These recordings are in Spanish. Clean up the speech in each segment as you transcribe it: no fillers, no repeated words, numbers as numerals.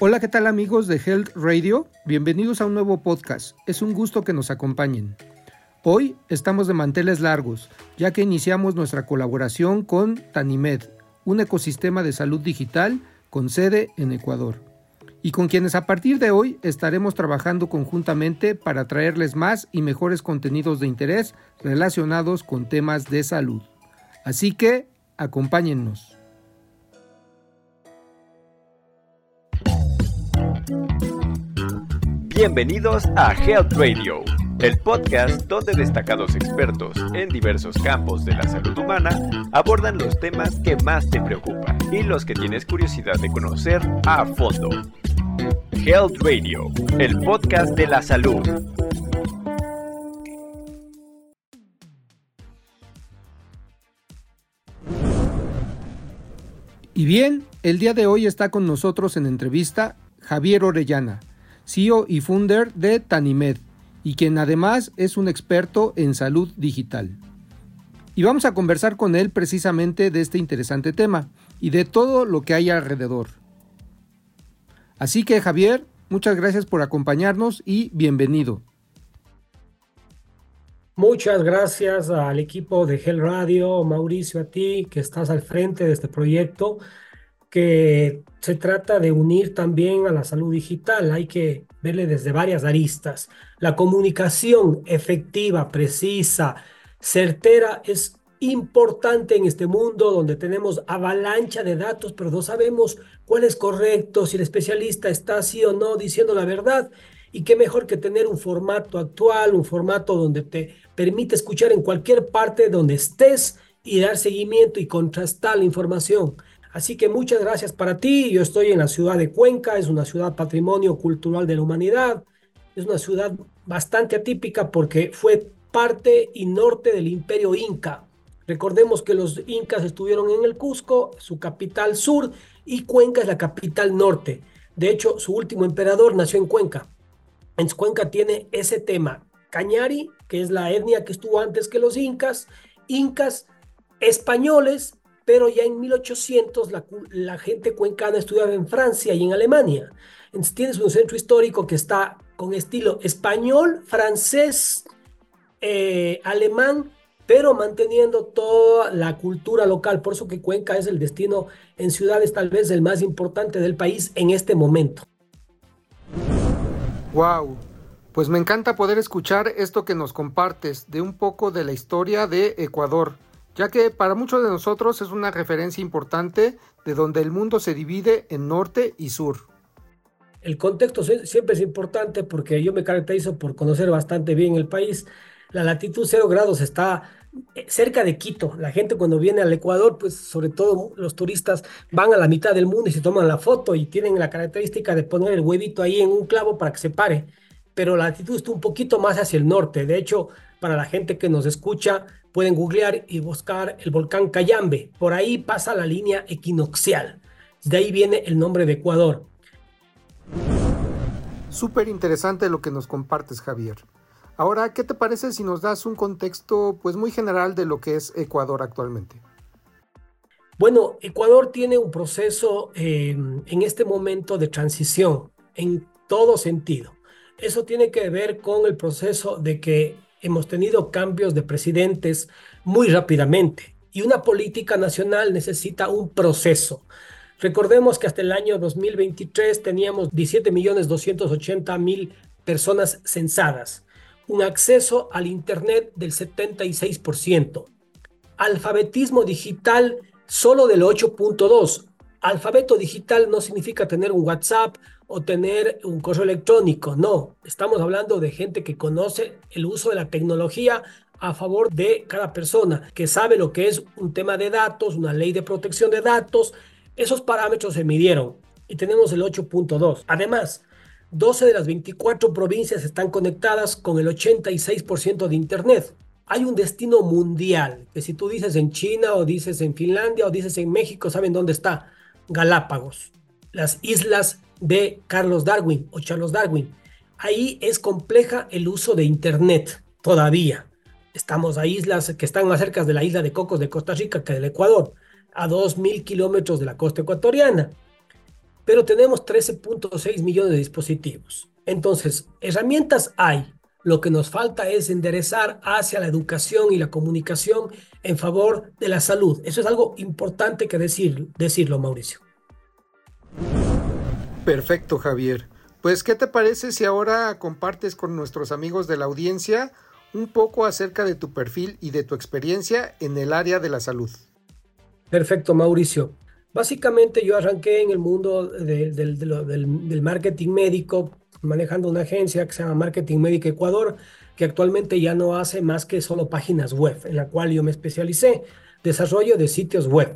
Hola, ¿qué tal amigos de Health Radio? Bienvenidos a un nuevo podcast. Es un gusto que nos acompañen. Hoy estamos de manteles largos, ya que iniciamos nuestra colaboración con Tanimed, un ecosistema de salud digital con sede en Ecuador, y con quienes a partir de hoy estaremos trabajando conjuntamente para traerles más y mejores contenidos de interés relacionados con temas de salud. Así que, acompáñennos. Bienvenidos a Health Radio, el podcast donde destacados expertos en diversos campos de la salud humana abordan los temas que más te preocupan y los que tienes curiosidad de conocer a fondo. Health Radio, el podcast de la salud. Y bien, el día de hoy está con nosotros en entrevista Javier Orellana, CEO y founder de Tanimed, y quien además es un experto en salud digital. Y vamos a conversar con él precisamente de este interesante tema y de todo lo que hay alrededor. Así que Javier, muchas gracias por acompañarnos y bienvenido. Muchas gracias al equipo de Health Radio, Mauricio, a ti que estás al frente de este proyecto, que se trata de unir también a la salud digital. Hay que verle desde varias aristas. La comunicación efectiva, precisa, certera es importante en este mundo donde tenemos avalancha de datos, pero no sabemos cuál es correcto, si el especialista está sí o no diciendo la verdad. Y qué mejor que tener un formato actual, un formato donde te permite escuchar en cualquier parte donde estés y dar seguimiento y contrastar la información. Así que muchas gracias para ti. Yo estoy en la ciudad de Cuenca, es una ciudad patrimonio cultural de la humanidad. Es una ciudad bastante atípica porque fue parte y norte del Imperio Inca. Recordemos que los incas estuvieron en el Cusco, su capital sur, y Cuenca es la capital norte. De hecho, su último emperador nació en Cuenca. En Cuenca tiene ese tema. Cañari, que es la etnia que estuvo antes que los incas españoles, pero ya en 1800 la gente cuencana estudiaba en Francia y en Alemania. Entonces tienes un centro histórico que está con estilo español, francés, alemán, pero manteniendo toda la cultura local. Por eso que Cuenca es el destino en ciudades tal vez el más importante del país en este momento. Wow, pues me encanta poder escuchar esto que nos compartes de un poco de la historia de Ecuador, ya que para muchos de nosotros es una referencia importante de donde el mundo se divide en norte y sur. El contexto siempre es importante porque yo me caracterizo por conocer bastante bien el país. La latitud 0 grados está cerca de Quito. La gente cuando viene al Ecuador, pues sobre todo los turistas van a la mitad del mundo y se toman la foto y tienen la característica de poner el huevito ahí en un clavo para que se pare. Pero la latitud está un poquito más hacia el norte. De hecho, para la gente que nos escucha, pueden googlear y buscar el volcán Cayambe. Por ahí pasa la línea equinoccial. De ahí viene el nombre de Ecuador. Súper interesante lo que nos compartes, Javier. Ahora, ¿qué te parece si nos das un contexto pues muy general de lo que es Ecuador actualmente? Bueno, Ecuador tiene un proceso en este momento de transición en todo sentido. Eso tiene que ver con el proceso de que hemos tenido cambios de presidentes muy rápidamente y una política nacional necesita un proceso. Recordemos que hasta el año 2023 teníamos 17.280.000 personas censadas, un acceso al Internet del 76%, alfabetismo digital solo del 8.2%. Alfabeto digital no significa tener un WhatsApp o tener un correo electrónico, no. Estamos hablando de gente que conoce el uso de la tecnología a favor de cada persona, que sabe lo que es un tema de datos, una ley de protección de datos. Esos parámetros se midieron y tenemos el 8.2. Además, 12 de las 24 provincias están conectadas con el 86% de Internet. Hay un destino mundial, que si tú dices en China o dices en Finlandia o dices en México, ¿saben dónde está? Galápagos, las islas de Carlos Darwin o Charles Darwin. Ahí es compleja el uso de Internet todavía. Estamos a islas que están más cerca de la isla de Cocos de Costa Rica que del Ecuador, a 2.000 kilómetros de la costa ecuatoriana. pero tenemos 13.6 millones de dispositivos. Entonces, herramientas hay. Lo que nos falta es enderezar hacia la educación y la comunicación en favor de la salud. Eso es algo importante que decirlo, Mauricio. Perfecto, Javier. Pues, ¿qué te parece si ahora compartes con nuestros amigos de la audiencia un poco acerca de tu perfil y de tu experiencia en el área de la salud? Perfecto, Mauricio. Básicamente yo arranqué en el mundo del marketing médico, manejando una agencia que se llama Marketing Médico Ecuador, que actualmente ya no hace más que solo páginas web, en la cual yo me especialicé, desarrollo de sitios web.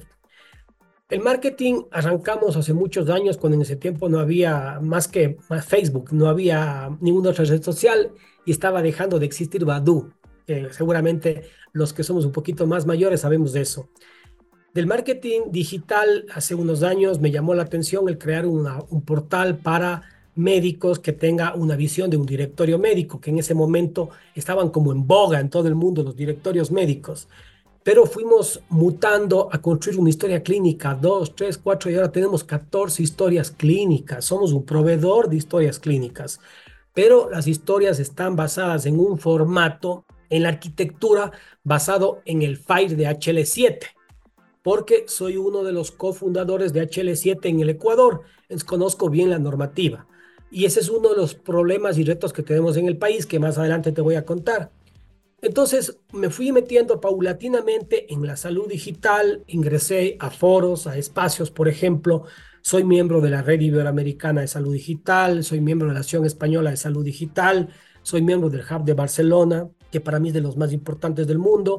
El marketing arrancamos hace muchos años, cuando en ese tiempo no había más Facebook, no había ninguna otra red social y estaba dejando de existir Badoo. Seguramente los que somos un poquito más mayores sabemos de eso. Del marketing digital, hace unos años me llamó la atención el crear un portal para médicos que tenga una visión de un directorio médico, que en ese momento estaban como en boga en todo el mundo los directorios médicos. Pero fuimos mutando a construir una historia clínica, 2, 3, 4, y ahora tenemos 14 historias clínicas. Somos un proveedor de historias clínicas, pero las historias están basadas en un formato, en la arquitectura, basado en el FHIR de HL7, porque soy uno de los cofundadores de HL7 en el Ecuador, entonces conozco bien la normativa. Y ese es uno de los problemas y retos que tenemos en el país, que más adelante te voy a contar. Entonces me fui metiendo paulatinamente en la salud digital, ingresé a foros, a espacios, por ejemplo, soy miembro de la Red Iberoamericana de Salud Digital, soy miembro de la Asociación Española de Salud Digital, soy miembro del Hub de Barcelona, que para mí es de los más importantes del mundo.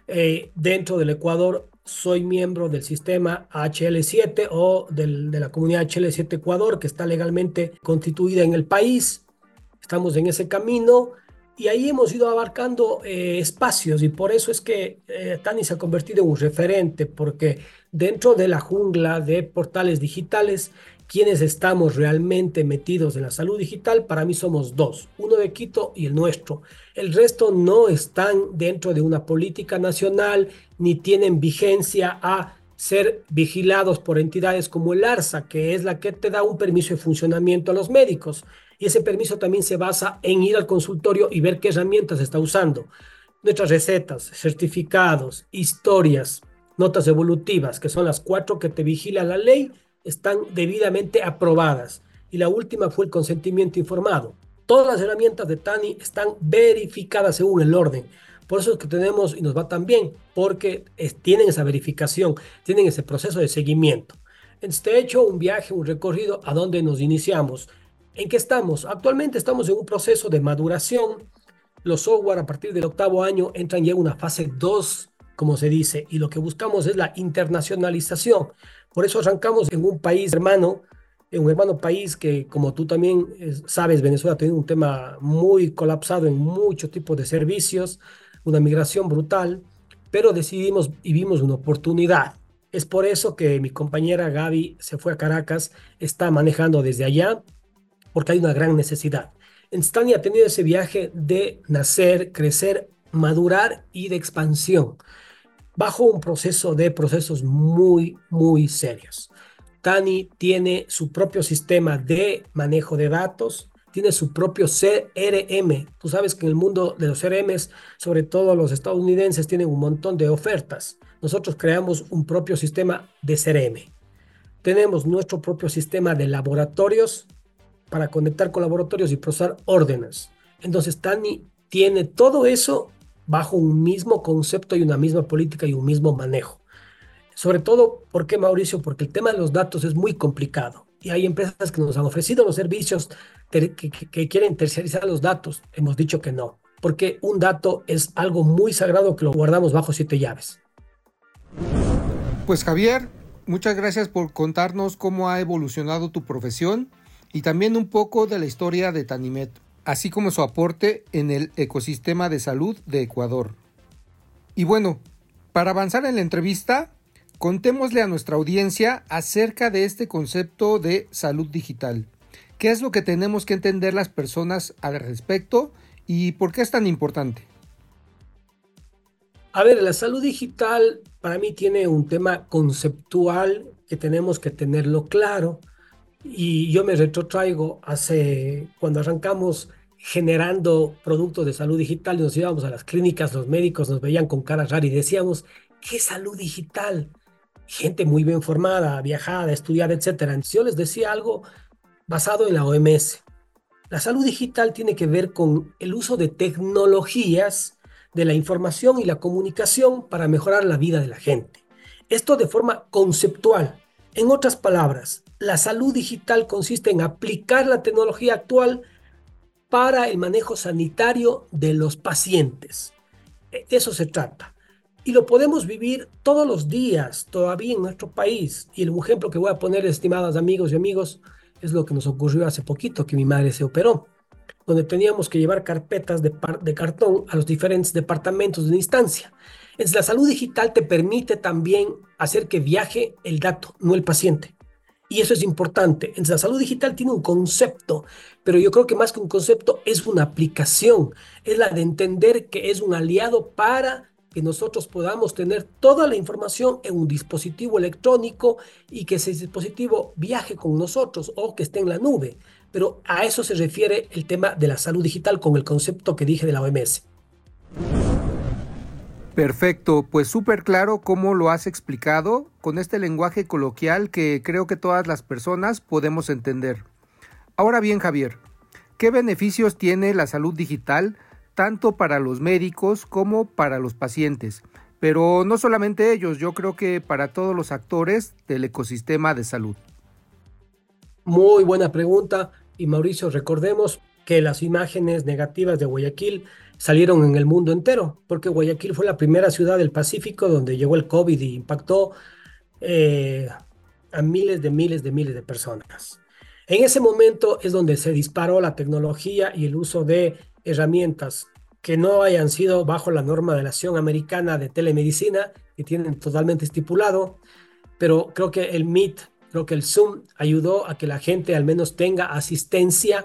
Dentro del Ecuador soy miembro del sistema HL7 o de la comunidad HL7 Ecuador, que está legalmente constituida en el país. Estamos en ese camino y ahí hemos ido abarcando espacios, y por eso es que Tani se ha convertido en un referente, porque dentro de la jungla de portales digitales, quienes estamos realmente metidos en la salud digital, para mí somos dos, uno de Quito y el nuestro. El resto no están dentro de una política nacional ni tienen vigencia a ser vigilados por entidades como el ARSA, que es la que te da un permiso de funcionamiento a los médicos. Y ese permiso también se basa en ir al consultorio y ver qué herramientas está usando. Nuestras recetas, certificados, historias, notas evolutivas, que son las 4 que te vigila la ley, están debidamente aprobadas. Y la última fue el consentimiento informado. Todas las herramientas de Tani están verificadas según el orden. Por eso es que tenemos y nos va tan bien, porque tienen esa verificación, tienen ese proceso de seguimiento. Entonces, te he hecho un viaje, un recorrido a donde nos iniciamos. ¿En qué estamos? Actualmente estamos en un proceso de maduración. Los software a partir del 8º año entran ya en una fase 2, como se dice, y lo que buscamos es la internacionalización. Por eso arrancamos en un país hermano, en un hermano país que, como tú también sabes, Venezuela ha tenido un tema muy colapsado en muchos tipos de servicios, una migración brutal, pero decidimos y vimos una oportunidad. Es por eso que mi compañera Gaby se fue a Caracas, está manejando desde allá, porque hay una gran necesidad. Stani ha tenido ese viaje de nacer, crecer, madurar y de expansión, bajo un procesos muy, muy serios. Tani tiene su propio sistema de manejo de datos, tiene su propio CRM. Tú sabes que en el mundo de los CRMs, sobre todo los estadounidenses, tienen un montón de ofertas. Nosotros creamos un propio sistema de CRM. Tenemos nuestro propio sistema de laboratorios para conectar con laboratorios y procesar órdenes. Entonces, Tani tiene todo eso bajo un mismo concepto y una misma política y un mismo manejo. Sobre todo, ¿por qué, Mauricio? Porque el tema de los datos es muy complicado y hay empresas que nos han ofrecido los servicios que quieren terciarizar los datos. Hemos dicho que no, porque un dato es algo muy sagrado que lo guardamos bajo 7 llaves. Pues Javier, muchas gracias por contarnos cómo ha evolucionado tu profesión y también un poco de la historia de Tanimed, así como su aporte en el ecosistema de salud de Ecuador. Y bueno, para avanzar en la entrevista, contémosle a nuestra audiencia acerca de este concepto de salud digital. ¿Qué es lo que tenemos que entender las personas al respecto y por qué es tan importante? A ver, la salud digital para mí tiene un tema conceptual que tenemos que tenerlo claro, Y yo me retrotraigo hace cuando arrancamos generando productos de salud digital y nos íbamos a las clínicas, los médicos nos veían con cara rara y decíamos, ¿qué salud digital? Gente muy bien formada, viajada, estudiada, etcétera. Entonces yo les decía algo basado en la OMS. La salud digital tiene que ver con el uso de tecnologías de la información y la comunicación para mejorar la vida de la gente. Esto de forma conceptual. En otras palabras, la salud digital consiste en aplicar la tecnología actual para el manejo sanitario de los pacientes. De eso se trata. Y lo podemos vivir todos los días, todavía en nuestro país. Y el ejemplo que voy a poner, estimados amigos y amigos, es lo que nos ocurrió hace poquito, que mi madre se operó, donde teníamos que llevar carpetas de cartón a los diferentes departamentos de una instancia. Entonces, la salud digital te permite también hacer que viaje el dato, no el paciente. Y eso es importante. Entonces, la salud digital tiene un concepto, pero yo creo que más que un concepto es una aplicación. Es la de entender que es un aliado para que nosotros podamos tener toda la información en un dispositivo electrónico y que ese dispositivo viaje con nosotros o que esté en la nube. Pero a eso se refiere el tema de la salud digital con el concepto que dije de la OMS. Perfecto, pues súper claro cómo lo has explicado con este lenguaje coloquial que creo que todas las personas podemos entender. Ahora bien, Javier, ¿qué beneficios tiene la salud digital tanto para los médicos como para los pacientes? Pero no solamente ellos, yo creo que para todos los actores del ecosistema de salud. Muy buena pregunta. Y Mauricio, recordemos que las imágenes negativas de Guayaquil salieron en el mundo entero, porque Guayaquil fue la primera ciudad del Pacífico donde llegó el COVID y impactó eh, a miles de personas. En ese momento es donde se disparó la tecnología y el uso de herramientas que no hayan sido bajo la norma de la Asociación Americana de Telemedicina, que tienen totalmente estipulado, pero creo que el Meet, creo que el Zoom ayudó a que la gente al menos tenga asistencia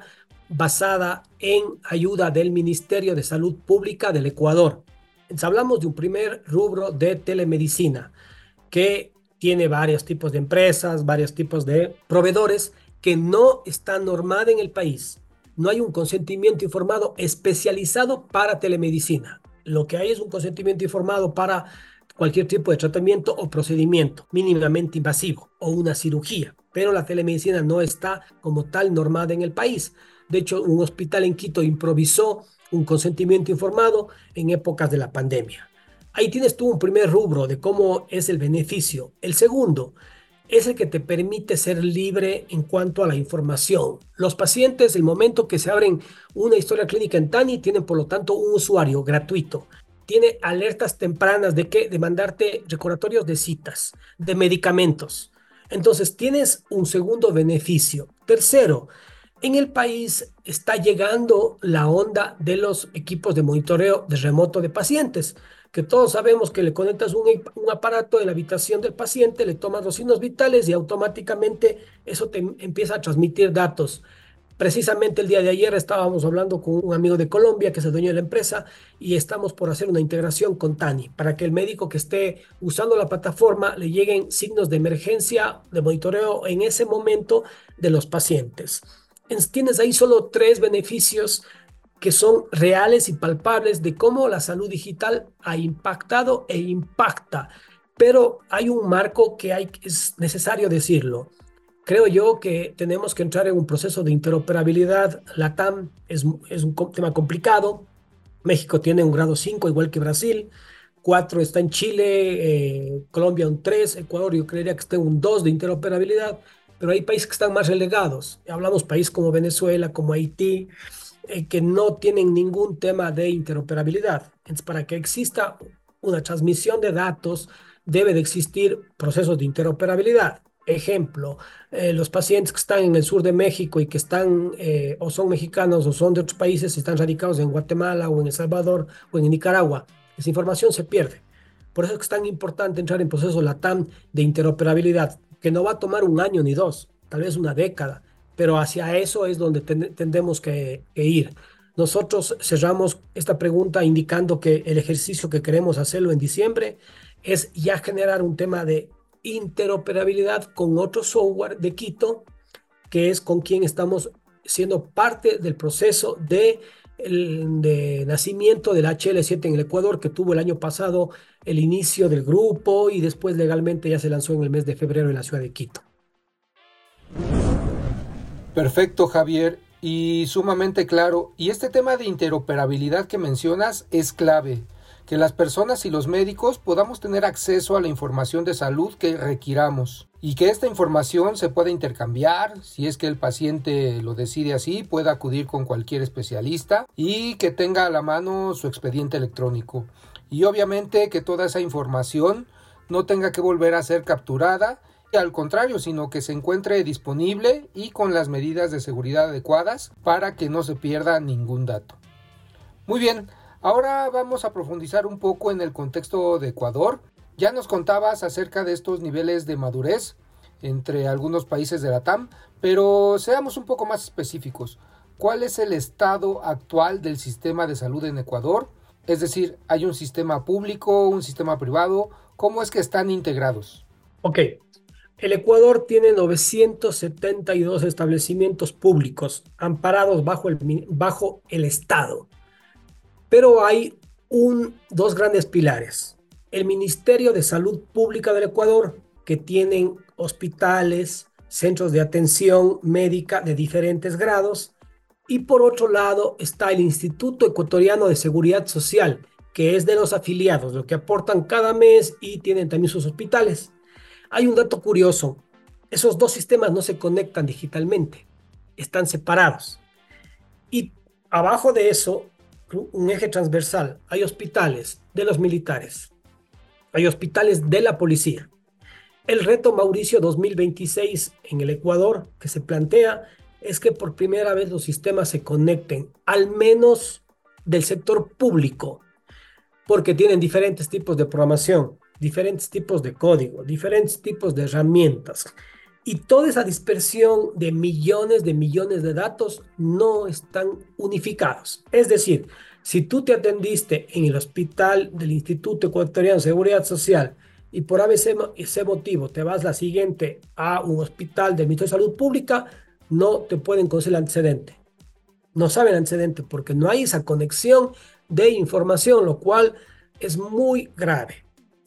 basada en ayuda del Ministerio de Salud Pública del Ecuador. Entonces, hablamos de un primer rubro de telemedicina que tiene varios tipos de empresas, varios tipos de proveedores que no está normada en el país. No hay un consentimiento informado especializado para telemedicina. Lo que hay es un consentimiento informado para cualquier tipo de tratamiento o procedimiento mínimamente invasivo o una cirugía, pero la telemedicina no está como tal normada en el país. De hecho, un hospital en Quito improvisó un consentimiento informado en épocas de la pandemia. Ahí tienes tú un primer rubro de cómo es el beneficio. El segundo es el que te permite ser libre en cuanto a la información. Los pacientes, el momento que se abren una historia clínica en Tani, tienen por lo tanto un usuario gratuito. Tiene alertas tempranas de que de mandarte recordatorios de citas, de medicamentos. Entonces tienes un segundo beneficio. Tercero, en el país está llegando la onda de los equipos de monitoreo de remoto de pacientes, que todos sabemos que le conectas un aparato en la habitación del paciente, le tomas los signos vitales y automáticamente eso te empieza a transmitir datos. Precisamente el día de ayer estábamos hablando con un amigo de Colombia que es el dueño de la empresa y estamos por hacer una integración con Tani para que el médico que esté usando la plataforma le lleguen signos de emergencia, de monitoreo en ese momento de los pacientes. Tienes ahí solo 3 beneficios que son reales y palpables de cómo la salud digital ha impactado e impacta. Pero hay un marco que es necesario decirlo. Creo yo que tenemos que entrar en un proceso de interoperabilidad. LATAM es un tema complicado. México tiene un grado 5, igual que Brasil. 4 está en Chile, Colombia un 3, Ecuador yo creería que esté un 2 de interoperabilidad, pero hay países que están más relegados. Hablamos países como Venezuela, como Haití, que no tienen ningún tema de interoperabilidad. Entonces, para que exista una transmisión de datos, debe de existir procesos de interoperabilidad. Ejemplo, los pacientes que están en el sur de México y que están o son mexicanos o son de otros países, están radicados en Guatemala o en El Salvador o en Nicaragua, esa información se pierde. Por eso es que es tan importante entrar en proceso LATAM de interoperabilidad, que no va a tomar un año ni 2, tal vez una década, pero hacia eso es donde tendemos que ir. Nosotros cerramos esta pregunta indicando que el ejercicio que queremos hacerlo en diciembre es ya generar un tema de interoperabilidad con otro software de Quito que es con quien estamos siendo parte del proceso de nacimiento del HL7 en el Ecuador, que tuvo el año pasado el inicio del grupo y después legalmente ya se lanzó en el mes de febrero en la ciudad de Quito. Perfecto, Javier, y sumamente claro. Y este tema de interoperabilidad que mencionas es clave, que las personas y los médicos podamos tener acceso a la información de salud que requiramos y que esta información se pueda intercambiar, si es que el paciente lo decide así, pueda acudir con cualquier especialista y que tenga a la mano su expediente electrónico. Y obviamente que toda esa información no tenga que volver a ser capturada, al contrario, sino que se encuentre disponible y con las medidas de seguridad adecuadas para que no se pierda ningún dato. Muy bien, ahora vamos a profundizar un poco en el contexto de Ecuador. Ya nos contabas acerca de estos niveles de madurez entre algunos países de la TAM, pero seamos un poco más específicos. ¿Cuál es el estado actual del sistema de salud en Ecuador? Es decir, ¿hay un sistema público, un sistema privado? ¿Cómo es que están integrados? Ok, el Ecuador tiene 972 establecimientos públicos amparados bajo el Estado, pero hay dos grandes pilares. El Ministerio de Salud Pública del Ecuador, que tienen hospitales, centros de atención médica de diferentes grados, y por otro lado está el Instituto Ecuatoriano de Seguridad Social, que es de los afiliados, lo que aportan cada mes y tienen también sus hospitales. Hay un dato curioso, esos dos sistemas no se conectan digitalmente, están separados. Y abajo de eso, un eje transversal, hay hospitales de los militares, hay hospitales de la policía. El reto Mauricio 2026 en el Ecuador que se plantea es que por primera vez los sistemas se conecten, al menos del sector público, porque tienen diferentes tipos de programación, diferentes tipos de código, diferentes tipos de herramientas. Y toda esa dispersión de millones de datos no están unificados. Es decir, si tú te atendiste en el hospital del Instituto Ecuatoriano de Seguridad Social y por ese motivo te vas la siguiente a un hospital del Ministerio de Salud Pública, no te pueden conceder el antecedente. No saben antecedente porque no hay esa conexión de información, lo cual es muy grave.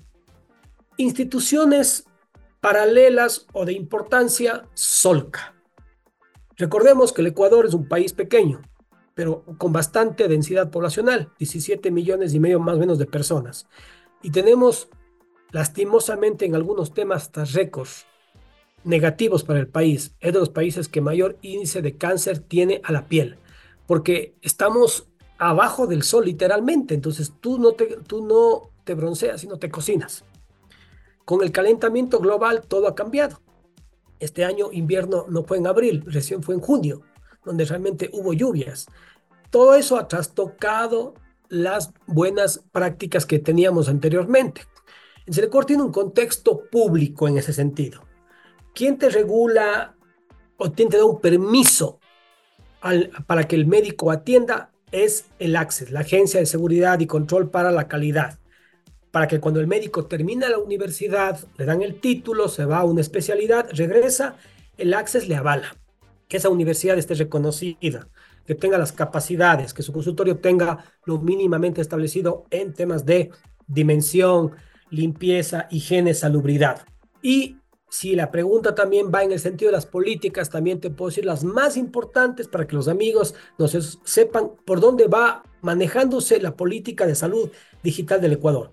Instituciones paralelas o de importancia, Solca. Recordemos que el Ecuador es un país pequeño, pero con bastante densidad poblacional, 17 millones y medio más o menos de personas. Y tenemos, lastimosamente, en algunos temas hasta récords negativos para el país. Es de los países que mayor índice de cáncer tiene a la piel, porque estamos abajo del sol literalmente, entonces tú no te bronceas, sino te cocinas. Con el calentamiento global todo ha cambiado. Este año invierno no fue en abril, recién fue en junio, donde realmente hubo lluvias. Todo eso ha trastocado las buenas prácticas que teníamos anteriormente. El Cerecor tiene un contexto público en ese sentido. ¿Quién te regula o quién te da un permiso para que el médico atienda? Es el ACSES, la Agencia de Seguridad y Control para la Calidad. Para que cuando el médico termina la universidad, le dan el título, se va a una especialidad, regresa, el ACSES le avala que esa universidad esté reconocida, que tenga las capacidades, que su consultorio tenga lo mínimamente establecido en temas de dimensión, limpieza, higiene, salubridad. Y si la pregunta también va en el sentido de las políticas, también te puedo decir las más importantes para que los amigos nos sepan por dónde va manejándose la política de salud digital del Ecuador.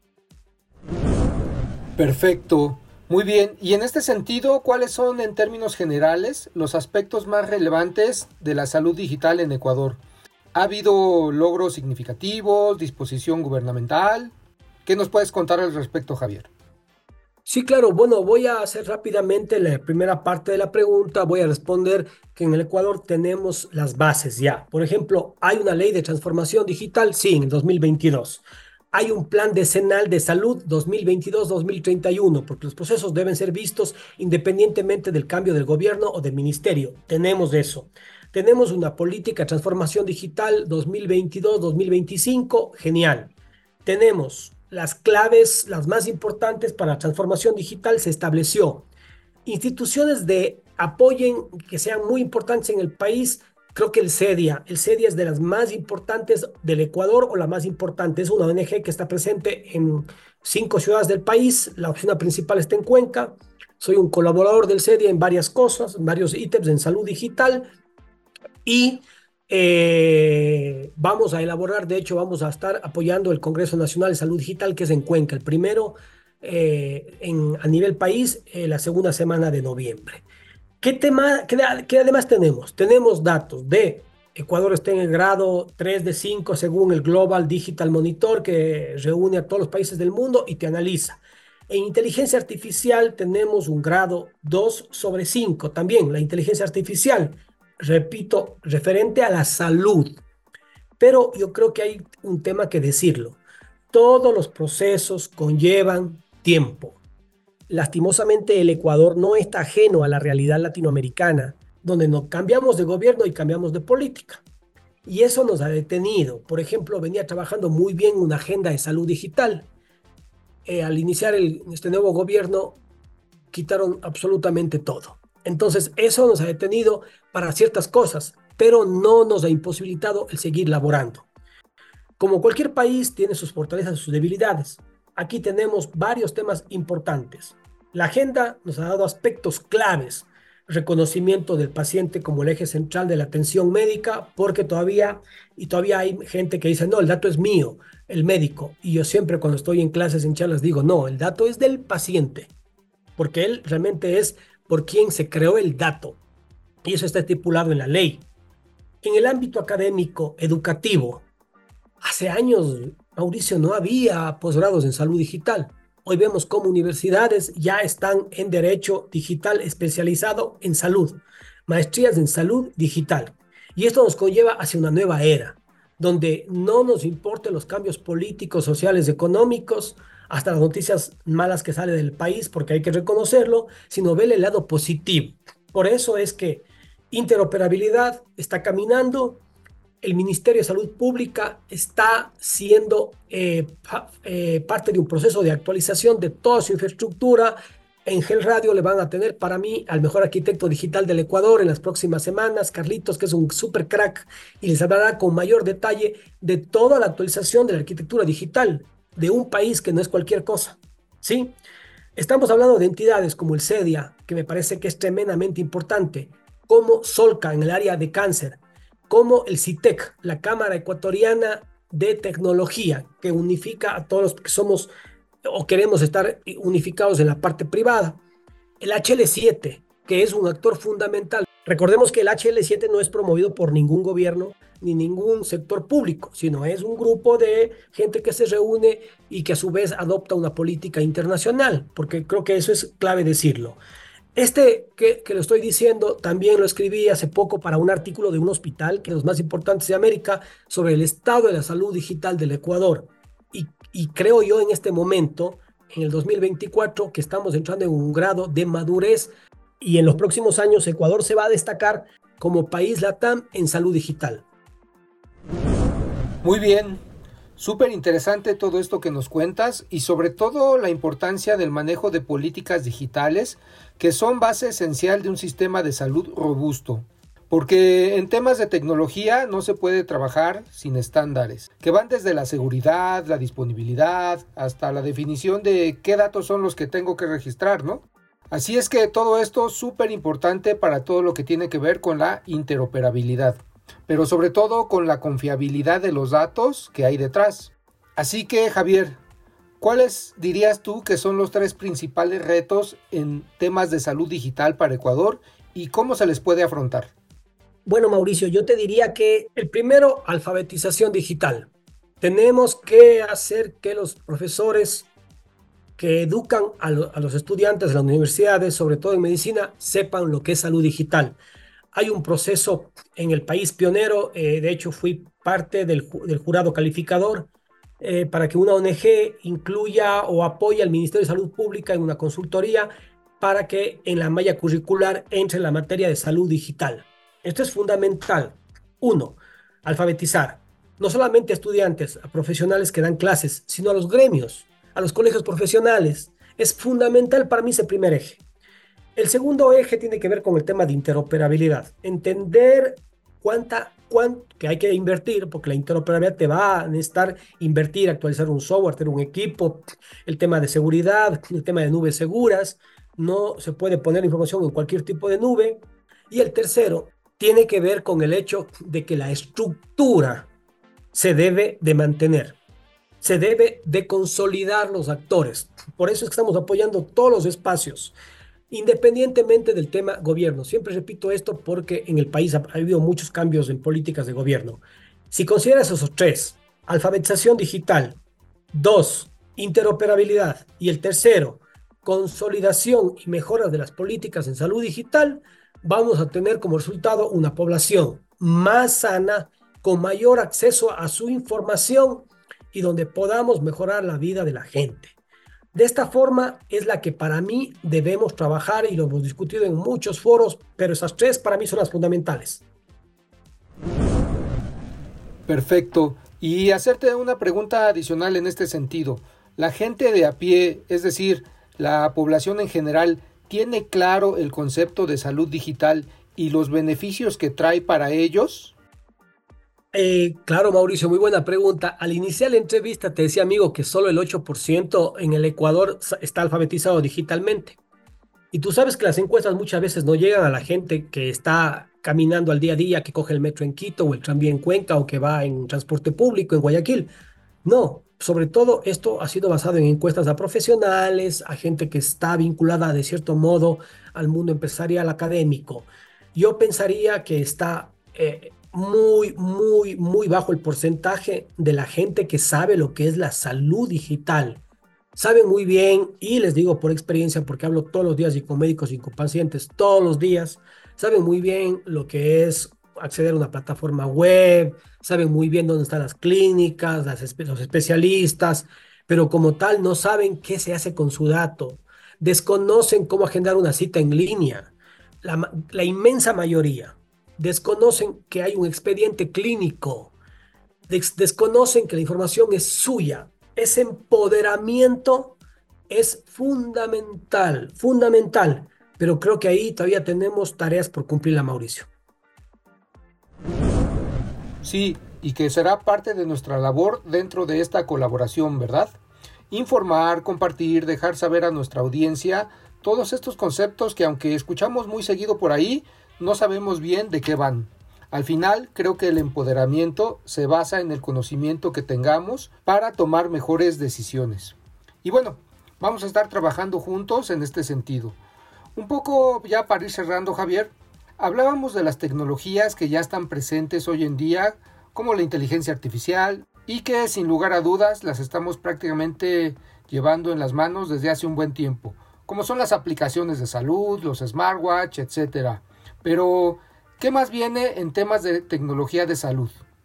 Perfecto, muy bien. Y en este sentido, ¿cuáles son en términos generales los aspectos más relevantes de la salud digital en Ecuador? ¿Ha habido logros significativos, disposición gubernamental? ¿Qué nos puedes contar al respecto, Javier? Sí, claro. Bueno, voy a hacer rápidamente la primera parte de la pregunta. Voy a responder que en el Ecuador tenemos las bases ya. Por ejemplo, ¿hay una ley de transformación digital? Sí, en el 2022. Hay un plan decenal de salud 2022-2031, porque los procesos deben ser vistos independientemente del cambio del gobierno o del ministerio. Tenemos eso. Tenemos una política de transformación digital 2022-2025, genial. Tenemos las claves, las más importantes para la transformación digital, se estableció instituciones de apoyen, que sean muy importantes en el país. Creo que el CEDIA es de las más importantes del Ecuador, o la más importante. Es una ONG que está presente en 5 ciudades del país. La oficina principal está en Cuenca. Soy un colaborador del CEDIA en varias cosas, en varios ítems en salud digital. Y vamos a elaborar, de hecho, vamos a estar apoyando el Congreso Nacional de Salud Digital, que es en Cuenca, el primero a nivel país, la segunda semana de noviembre. ¿Qué tema, qué además tenemos? Tenemos datos de Ecuador está en el grado 3 de 5 según el Global Digital Monitor, que reúne a todos los países del mundo y te analiza. En inteligencia artificial tenemos un grado 2 sobre 5. También la inteligencia artificial, repito, referente a la salud. Pero yo creo que hay un tema que decirlo. Todos los procesos conllevan tiempo. Lastimosamente, el Ecuador no está ajeno a la realidad latinoamericana, donde nos cambiamos de gobierno y cambiamos de política. Y eso nos ha detenido. Por ejemplo, venía trabajando muy bien una agenda de salud digital. Al iniciar este nuevo gobierno, quitaron absolutamente todo. Entonces, eso nos ha detenido para ciertas cosas, pero no nos ha imposibilitado el seguir laborando. Como cualquier país tiene sus fortalezas y sus debilidades. Aquí tenemos varios temas importantes. La agenda nos ha dado aspectos claves: reconocimiento del paciente como el eje central de la atención médica, porque todavía hay gente que dice, no, el dato es mío, el médico. Y yo siempre cuando estoy en clases, en charlas, digo, no, el dato es del paciente, porque él realmente es por quien se creó el dato. Y eso está estipulado en la ley. En el ámbito académico, educativo, hace años, Mauricio, no había posgrados en salud digital. Hoy vemos cómo universidades ya están en derecho digital especializado en salud, maestrías en salud digital. Y esto nos conlleva hacia una nueva era, donde no nos importen los cambios políticos, sociales, económicos, hasta las noticias malas que salen del país, porque hay que reconocerlo, sino ver el lado positivo. Por eso es que interoperabilidad está caminando. El Ministerio de Salud Pública está siendo parte de un proceso de actualización de toda su infraestructura. En Gel Radio le van a tener, para mí, al mejor arquitecto digital del Ecuador en las próximas semanas, Carlitos, que es un super crack, y les hablará con mayor detalle de toda la actualización de la arquitectura digital de un país que no es cualquier cosa, ¿sí? Estamos hablando de entidades como el CEDIA, que me parece que es tremendamente importante, como Solca en el área de cáncer, como el CITEC, la Cámara Ecuatoriana de Tecnología, que unifica a todos los que somos o queremos estar unificados en la parte privada. El HL7, que es un actor fundamental. Recordemos que el HL7 no es promovido por ningún gobierno ni ningún sector público, sino es un grupo de gente que se reúne y que a su vez adopta una política internacional, porque creo que eso es clave decirlo. Que lo estoy diciendo, también lo escribí hace poco para un artículo de un hospital, que es los más importantes de América, sobre el estado de la salud digital del Ecuador. Y creo yo en este momento, en el 2024, que estamos entrando en un grado de madurez y en los próximos años Ecuador se va a destacar como país LATAM en salud digital. Muy bien. Súper interesante todo esto que nos cuentas y sobre todo la importancia del manejo de políticas digitales que son base esencial de un sistema de salud robusto. Porque en temas de tecnología no se puede trabajar sin estándares, que van desde la seguridad, la disponibilidad, hasta la definición de qué datos son los que tengo que registrar, ¿no? Así es que todo esto es súper importante para todo lo que tiene que ver con la interoperabilidad, pero sobre todo con la confiabilidad de los datos que hay detrás. Así que, Javier, ¿cuáles dirías tú que son los 3 principales retos en temas de salud digital para Ecuador y cómo se les puede afrontar? Bueno, Mauricio, yo te diría que el primero, alfabetización digital. Tenemos que hacer que los profesores que educan a los estudiantes de las universidades, sobre todo en medicina, sepan lo que es salud digital. Hay un proceso en el país pionero, de hecho fui parte del jurado calificador para que una ONG incluya o apoye al Ministerio de Salud Pública en una consultoría para que en la malla curricular entre la materia de salud digital. Esto es fundamental. 1. Alfabetizar. No solamente a estudiantes, a profesionales que dan clases, sino a los gremios, a los colegios profesionales. Es fundamental para mí ese primer eje. El segundo eje tiene que ver con el tema de interoperabilidad. Entender que hay que invertir, porque la interoperabilidad te va a necesitar invertir, actualizar un software, tener un equipo, el tema de seguridad, el tema de nubes seguras. No se puede poner información en cualquier tipo de nube. Y el tercero tiene que ver con el hecho de que la estructura se debe de mantener. Se debe de consolidar los actores. Por eso es que estamos apoyando todos los espacios independientemente del tema gobierno. Siempre repito esto porque en el país ha habido muchos cambios en políticas de gobierno. Si consideras esos tres, alfabetización digital, dos, interoperabilidad y el tercero, consolidación y mejoras de las políticas en salud digital, vamos a tener como resultado una población más sana, con mayor acceso a su información y donde podamos mejorar la vida de la gente. De esta forma es la que para mí debemos trabajar y lo hemos discutido en muchos foros, pero esas tres para mí son las fundamentales. Perfecto. Y hacerte una pregunta adicional en este sentido. ¿La gente de a pie, es decir, la población en general, tiene claro el concepto de salud digital y los beneficios que trae para ellos? Claro, Mauricio, muy buena pregunta. Al iniciar la entrevista te decía, amigo, que solo el 8% en el Ecuador está alfabetizado digitalmente. Y tú sabes que las encuestas muchas veces no llegan a la gente que está caminando al día a día, que coge el metro en Quito o el tranvía en Cuenca o que va en transporte público en Guayaquil. No, sobre todo esto ha sido basado en encuestas a profesionales, a gente que está vinculada de cierto modo al mundo empresarial académico. Yo pensaría que está muy bajo el porcentaje de la gente que sabe lo que es la salud digital. Saben muy bien, y les digo por experiencia, porque hablo todos los días y con médicos y con pacientes todos los días, saben muy bien lo que es acceder a una plataforma web, saben muy bien dónde están las clínicas, los especialistas, pero como tal no saben qué se hace con su dato, desconocen cómo agendar una cita en línea. La inmensa mayoría desconocen que hay un expediente clínico, desconocen que la información es suya. Ese empoderamiento es fundamental, fundamental, pero creo que ahí todavía tenemos tareas por cumplir, Mauricio. Sí, y que será parte de nuestra labor dentro de esta colaboración, ¿verdad? Informar, compartir, dejar saber a nuestra audiencia todos estos conceptos que aunque escuchamos muy seguido por ahí, no sabemos bien de qué van. Al final, creo que el empoderamiento se basa en el conocimiento que tengamos para tomar mejores decisiones. Y bueno, vamos a estar trabajando juntos en este sentido. Un poco ya para ir cerrando, Javier, hablábamos de las tecnologías que ya están presentes hoy en día, como la inteligencia artificial, y que sin lugar a dudas las estamos prácticamente llevando en las manos desde hace un buen tiempo, como son las aplicaciones de salud, los smartwatch, etcétera. Pero, ¿qué más viene en temas de tecnología de salud?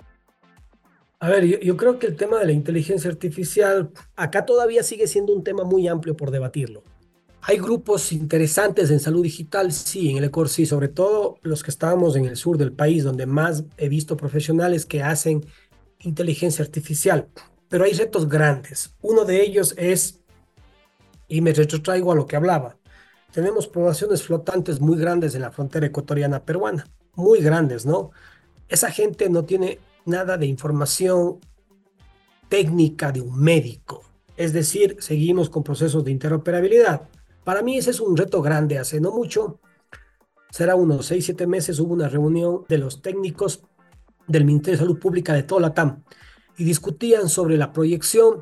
A ver, yo creo que el tema de la inteligencia artificial acá todavía sigue siendo un tema muy amplio por debatirlo. Hay grupos interesantes en salud digital, sí, en el Ecuador sí, sobre todo los que estábamos en el sur del país, donde más he visto profesionales que hacen inteligencia artificial, pero hay retos grandes. Uno de ellos es, y me retrotraigo a lo que hablaba, tenemos poblaciones flotantes muy grandes en la frontera ecuatoriana peruana, muy grandes, ¿no? Esa gente no tiene nada de información técnica de un médico, es decir, seguimos con procesos de interoperabilidad. Para mí ese es un reto grande. Hace no mucho, será unos 6, 7 meses, hubo una reunión de los técnicos del Ministerio de Salud Pública de toda la TAM y discutían sobre la proyección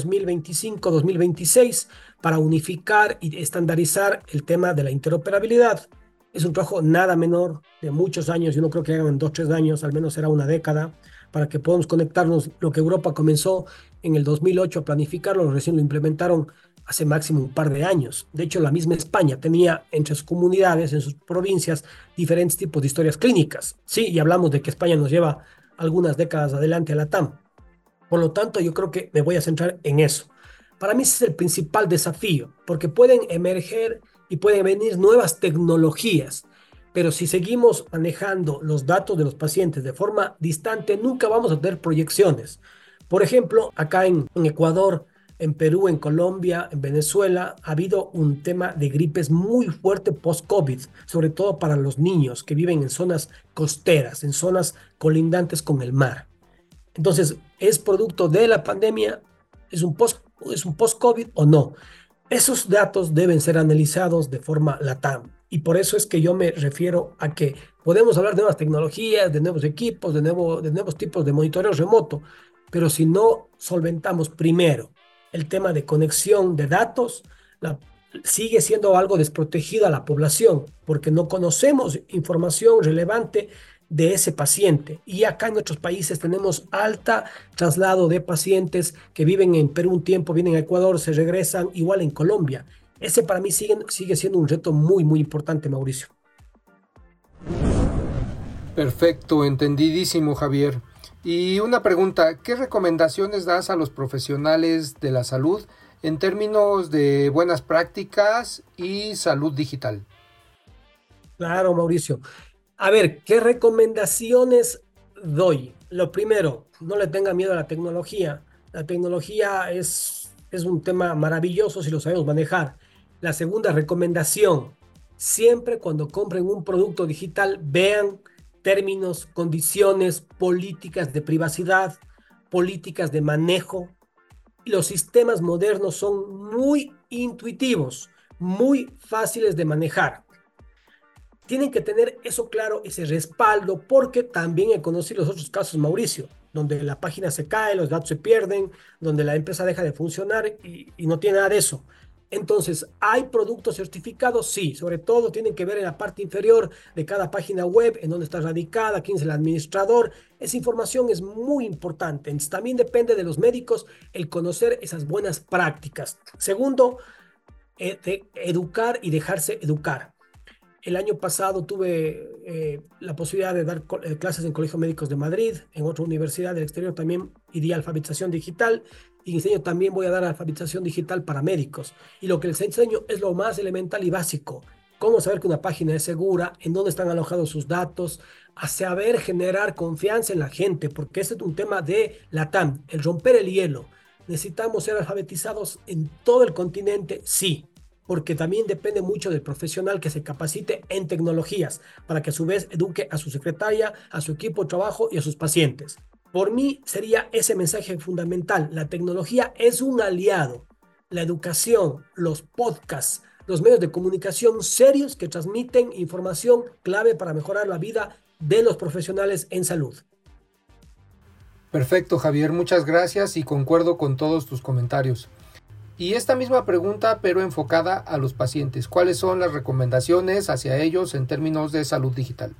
2025-2026 para unificar y estandarizar el tema de la interoperabilidad. Es un trabajo nada menor, de muchos años. Yo no creo que hagan en 2, 3 años, al menos será una década, para que podamos conectarnos. Lo que Europa comenzó en el 2008 a planificarlo, recién lo implementaron hace máximo un par de años. De hecho, la misma España tenía entre sus comunidades, en sus provincias, diferentes tipos de historias clínicas. Sí, y hablamos de que España nos lleva algunas décadas adelante a la TAM. Por lo tanto, yo creo que me voy a centrar en eso. Para mí ese es el principal desafío, porque pueden emerger y pueden venir nuevas tecnologías, pero si seguimos manejando los datos de los pacientes de forma distante, nunca vamos a tener proyecciones. Por ejemplo, acá en Ecuador en Perú, en Colombia, en Venezuela, ha habido un tema de gripes muy fuerte post-COVID, sobre todo para los niños que viven en zonas costeras, en zonas colindantes con el mar. Entonces, ¿es producto de la pandemia? Es un post-COVID o no? Esos datos deben ser analizados de forma LATAM. Y por eso es que yo me refiero a que podemos hablar de nuevas tecnologías, de nuevos equipos, de nuevos tipos de monitoreo remoto, pero si no solventamos primero el tema de conexión de datos, la, sigue siendo algo desprotegida la población, porque no conocemos información relevante de ese paciente. Y acá en nuestros países tenemos alta traslado de pacientes que viven en Perú un tiempo, vienen a Ecuador, se regresan, igual en Colombia. Ese para mí sigue siendo un reto muy, muy importante, Mauricio. Perfecto, entendidísimo, Javier. Y una pregunta, ¿qué recomendaciones das a los profesionales de la salud en términos de buenas prácticas y salud digital? Claro, Mauricio. A ver, ¿qué recomendaciones doy? Lo primero, no le tenga miedo a la tecnología. La tecnología es un tema maravilloso si lo sabemos manejar. La segunda recomendación, siempre cuando compren un producto digital, vean términos, condiciones, políticas de privacidad, políticas de manejo. Los sistemas modernos son muy intuitivos, muy fáciles de manejar. Tienen que tener eso claro, ese respaldo, porque también he conocido los otros casos, Mauricio, donde la página se cae, los datos se pierden, donde la empresa deja de funcionar y no tiene nada de eso. Entonces, ¿hay productos certificados? Sí, sobre todo tienen que ver en la parte inferior de cada página web, en dónde está radicada, quién es el administrador. Esa información es muy importante. Entonces, también depende de los médicos el conocer esas buenas prácticas. Segundo, educar y dejarse educar. El año pasado tuve la posibilidad de dar clases en Colegios Médicos de Madrid, en otra universidad del exterior también, y di alfabetización digital, y enseño también, voy a dar alfabetización digital para médicos. Y lo que les enseño es lo más elemental y básico. Cómo saber que una página es segura, en dónde están alojados sus datos, a saber generar confianza en la gente, porque este es un tema de LATAM, el romper el hielo. ¿Necesitamos ser alfabetizados en todo el continente? Sí, porque también depende mucho del profesional que se capacite en tecnologías, para que a su vez eduque a su secretaria, a su equipo de trabajo y a sus pacientes. Por mí sería ese mensaje fundamental. La tecnología es un aliado. La educación, los podcasts, los medios de comunicación serios que transmiten información clave para mejorar la vida de los profesionales en salud. Perfecto, Javier, muchas gracias y concuerdo con todos tus comentarios. Y esta misma pregunta, pero enfocada a los pacientes. ¿Cuáles son las recomendaciones hacia ellos en términos de salud digital?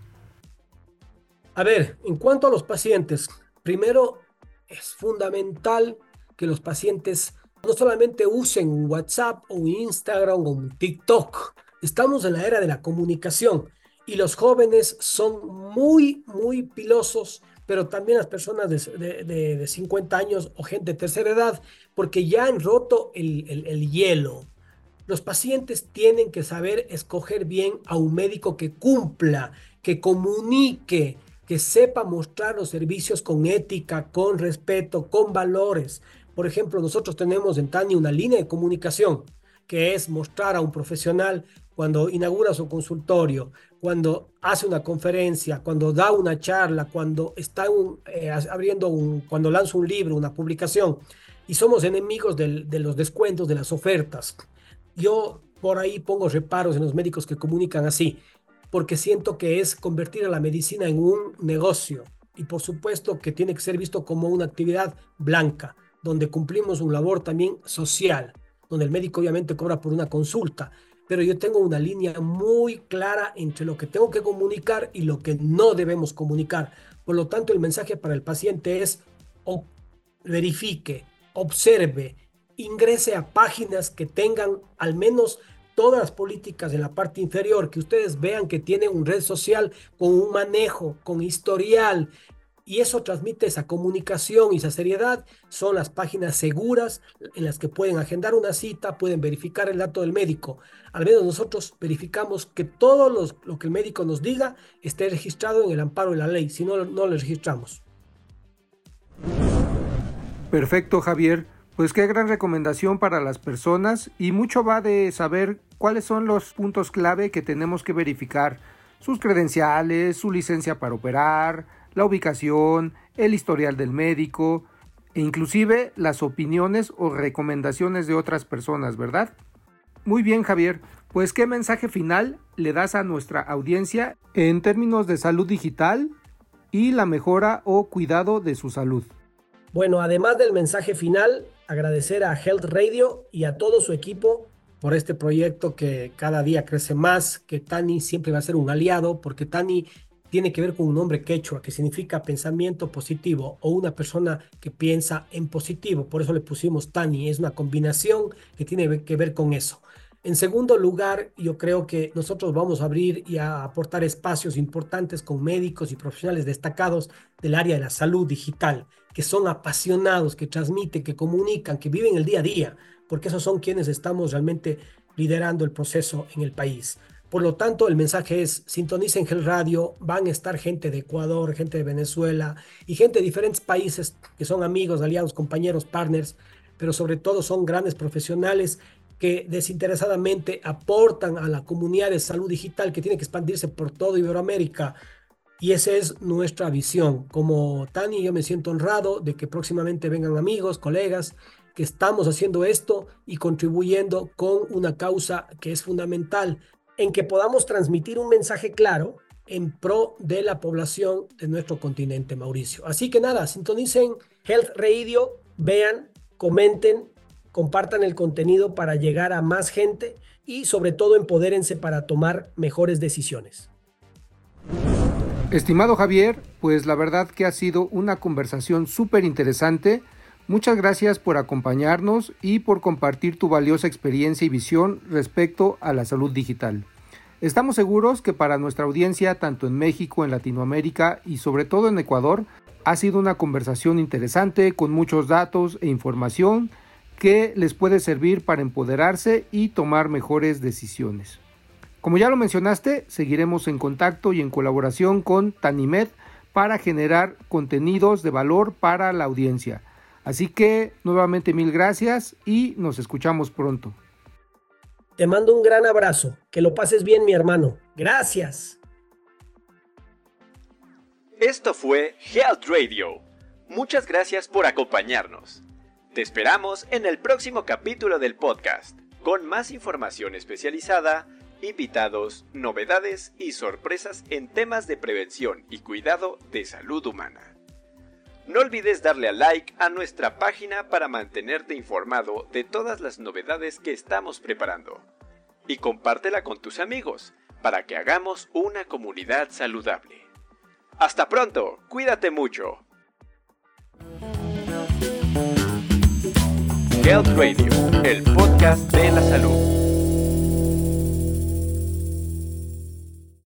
A ver, en cuanto a los pacientes, primero es fundamental que los pacientes no solamente usen WhatsApp o Instagram o TikTok. Estamos en la era de la comunicación y los jóvenes son muy, muy pilosos, pero también las personas de 50 años o gente de tercera edad, porque ya han roto el hielo. Los pacientes tienen que saber escoger bien a un médico que cumpla, que comunique, que sepa mostrar los servicios con ética, con respeto, con valores. Por ejemplo, nosotros tenemos en Tani una línea de comunicación que es mostrar a un profesional cuando inaugura su consultorio, cuando hace una conferencia, cuando da una charla, cuando está cuando lanza un libro, una publicación. Y somos enemigos de los descuentos, de las ofertas. Yo por ahí pongo reparos en los médicos que comunican así, porque siento que es convertir a la medicina en un negocio y por supuesto que tiene que ser visto como una actividad blanca, donde cumplimos un labor también social, donde el médico obviamente cobra por una consulta, pero yo tengo una línea muy clara entre lo que tengo que comunicar y lo que no debemos comunicar. Por lo tanto, el mensaje para el paciente es verifique, observe, ingrese a páginas que tengan al menos todas las políticas en la parte inferior, que ustedes vean que tiene una red social con un manejo, con historial, y eso transmite esa comunicación y esa seriedad. Son las páginas seguras en las que pueden agendar una cita, pueden verificar el dato del médico. Al menos nosotros verificamos que todo lo que el médico nos diga esté registrado en el amparo de la ley, si no, no lo registramos. Perfecto, Javier. Pues qué gran recomendación para las personas y mucho va de saber cuáles son los puntos clave que tenemos que verificar. Sus credenciales, su licencia para operar, la ubicación, el historial del médico e inclusive las opiniones o recomendaciones de otras personas, ¿verdad? Muy bien, Javier. Pues ¿qué mensaje final le das a nuestra audiencia en términos de salud digital y la mejora o cuidado de su salud? Bueno, además del mensaje final, agradecer a Health Radio y a todo su equipo por este proyecto que cada día crece más, que Tani siempre va a ser un aliado, porque Tani tiene que ver con un nombre quechua que significa pensamiento positivo o una persona que piensa en positivo. Por eso le pusimos Tani, es una combinación que tiene que ver con eso. En segundo lugar, yo creo que nosotros vamos a abrir y a aportar espacios importantes con médicos y profesionales destacados del área de la salud digital, que son apasionados, que transmiten, que comunican, que viven el día a día, porque esos son quienes estamos realmente liderando el proceso en el país. Por lo tanto, el mensaje es, sintonicen Health Radio, van a estar gente de Ecuador, gente de Venezuela y gente de diferentes países que son amigos, aliados, compañeros, partners, pero sobre todo son grandes profesionales que desinteresadamente aportan a la comunidad de salud digital que tiene que expandirse por toda Iberoamérica. Y esa es nuestra visión. Como Tani, yo me siento honrado de que próximamente vengan amigos, colegas, que estamos haciendo esto y contribuyendo con una causa que es fundamental, en que podamos transmitir un mensaje claro en pro de la población de nuestro continente, Mauricio. Así que nada, sintonicen Health Radio, vean, comenten, compartan el contenido para llegar a más gente y sobre todo empodérense para tomar mejores decisiones. Estimado Javier, pues la verdad que ha sido una conversación súper interesante. Muchas gracias por acompañarnos y por compartir tu valiosa experiencia y visión respecto a la salud digital. Estamos seguros que para nuestra audiencia, tanto en México, en Latinoamérica y sobre todo en Ecuador, ha sido una conversación interesante con muchos datos e información que les puede servir para empoderarse y tomar mejores decisiones. Como ya lo mencionaste, seguiremos en contacto y en colaboración con Tanimed para generar contenidos de valor para la audiencia. Así que nuevamente mil gracias y nos escuchamos pronto. Te mando un gran abrazo. Que lo pases bien, mi hermano. Gracias. Esto fue Health Radio. Muchas gracias por acompañarnos. Te esperamos en el próximo capítulo del podcast, con más información especializada, invitados, novedades y sorpresas en temas de prevención y cuidado de salud humana. No olvides darle a like a nuestra página para mantenerte informado de todas las novedades que estamos preparando. Y compártela con tus amigos para que hagamos una comunidad saludable. ¡Hasta pronto! ¡Cuídate mucho! Health Radio, el podcast de la salud.